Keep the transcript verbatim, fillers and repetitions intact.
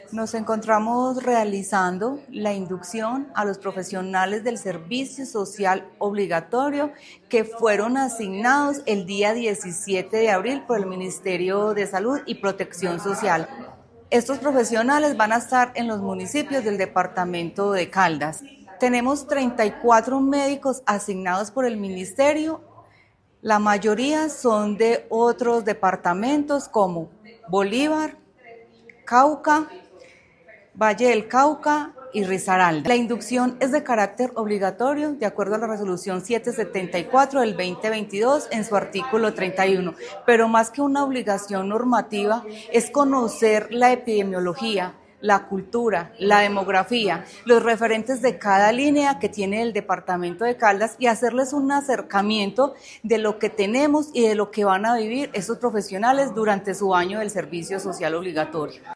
Nos encontramos realizando la inducción a los profesionales del servicio social obligatorio que fueron asignados el día diecisiete de abril por el Ministerio de Salud y Protección Social. Estos profesionales van a estar en los municipios del departamento de Caldas. Tenemos treinta y cuatro médicos asignados por el ministerio. La mayoría son de otros departamentos como Bolívar, Cauca, Valle del Cauca y Risaralda. La inducción es de carácter obligatorio de acuerdo a la resolución setecientos setenta y cuatro del veinte veintidós en su artículo treinta y uno, pero más que una obligación normativa es conocer la epidemiología, la cultura, la demografía, los referentes de cada línea que tiene el departamento de Caldas y hacerles un acercamiento de lo que tenemos y de lo que van a vivir esos profesionales durante su año del servicio social obligatorio.